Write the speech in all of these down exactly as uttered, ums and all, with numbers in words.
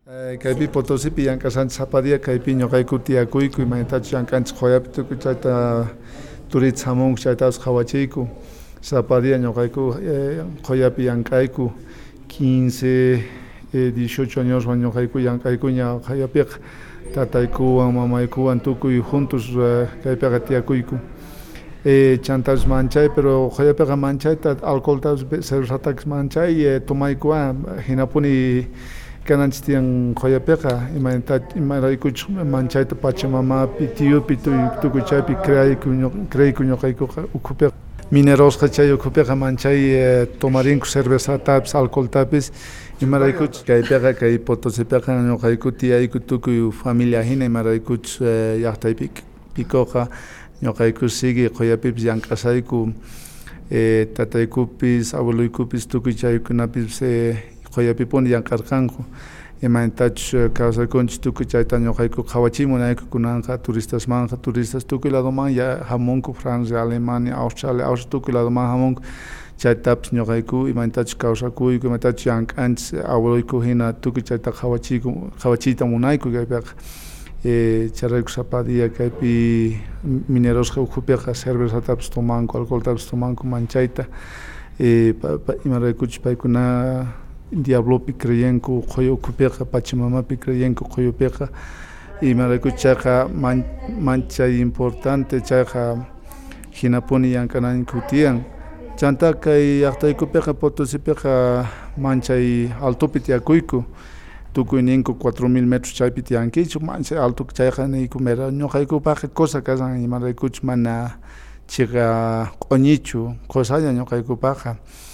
Eh, Kaypi Potosipi llank'asqanchis sapadia kaypi ñuqayku tiyakuyku imaytachu llamk'anchis qoyapi tukuy chayta turitas hamunku chaytapas qhawachiyku sapadia ñuqayku eh, qoyapi llank'ayku quince eh, dieciocho añoswan ñuqayku llank'aykuña qayapiqa tataykuwan mamaykuwan tukuy juntos eh, kaypiqa tiyakuyku eh, chantapas manchay pero qoyapiqa manchayta alcoholtapas cervezatapas manchay eh, tomaykuwan hinapuni kananchis tiyan qoyapiqa imayta imaraykuchus manchayta pachamamapi tiyupi tukuy chaypi creayku creyku ñuqaykuqa ukhupiqa minerosqa chay ukhupiqa manchay eh, tomarinku cervezatapas alcoholtapis imaraykuchus kaypiqa kay Potosipiqa ñuqayku tiyayku tukuy familia hina imaraykuchus eh, llaqtaypi pikuqa ñuqayku sigi qoyapipis llank'asayku eh, tataykupis abueluykupis tukuy chaykunapis eh, qoyapipuni llank'arqanku imaytachus kawsaykunchis tukuy chayta ñuqayku qhawachimunayku kunanqa turistasmanqa turistas tukuy ladoman ya hamunku Francia, Alemania, Australia, Austria tukuy ladoman hamunku chaytapas ñuqayku imaytachus kawsakuyku imaytachus llank'anchis abueluyku hina tukuy chayta qhawachiyku qhawachiyta munayku kaypiqa eh, charayku sapadia kaypi minerosqa ukhupiqa cervezatapas tomanku alcoholtapas tomanku manchayta eh, pa, pa, imaraykuchus paykuna diablopi creyenku qoyo ukhupiqa pachamamapi creyenku qoyupiqa imaraykuchus chayqa man, manchay importante chayqa hinapuni llank'anayku tiyan chanta kay llaqtaykupiqa Potosipiqa manchay altupi tiyakuyku tukuy ninku cuatro mil metros chaypi tiyankichu manchay altu chayqa niyku mera ñuqaykupaqa cosa kashan imaraykuchus mana chiqa q'uñichu qusalla ñuqaykupaqa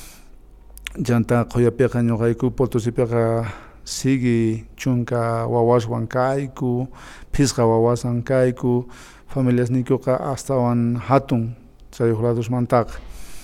chanta qoyapiqa ñuqayku Potosipiqa sigi chunka wawaswan kayku phisqa wawasan kayku familiasniykuqa astawan hatun chayuq ladosmantaqa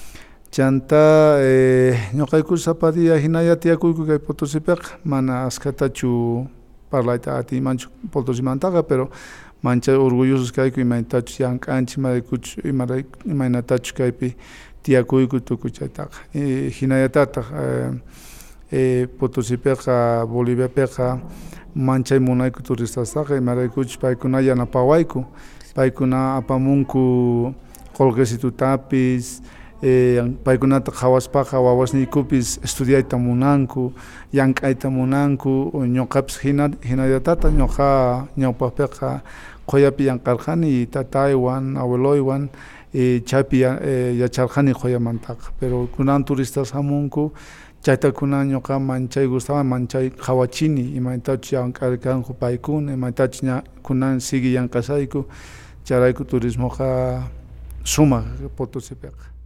chanta eh, ñuqayku sapadia hinalla tiyakuyku kay Potosipiqa mana askatachu parlayta atiymanchu Potosimantaqa pero manchay orgullosos kayku imaytachus llank'anchis imaraykuchus imaray imaynatachus kaypi tiyakuyku tukuy chaytaqa eh, hinallatataq eh, eh, Potosipiqa Boliviapiqa manchay munayku turistastaqa imaraykuchus paykuna yanapawayku paykuna apamunku qolqesitutapis eh, paykunata qhawaspaqa wawasniykupis estudiayta munanku llank'ayta munanku ñuqapis hina hinallatata ñuqa ñawpaqpiqa qoyapi llank'arqani tataywan abueluywan eh, chaypi eh, yacharqani qoyamantaqa pero kunan turistas hamunku chayta kunan ñuqa manchay gustawan manchay qhawachini imaytachus llank'arqanku paykuna imaytachus ña kunan sigi llank'asayku charayku turismoqa sumaq Potosipiqa.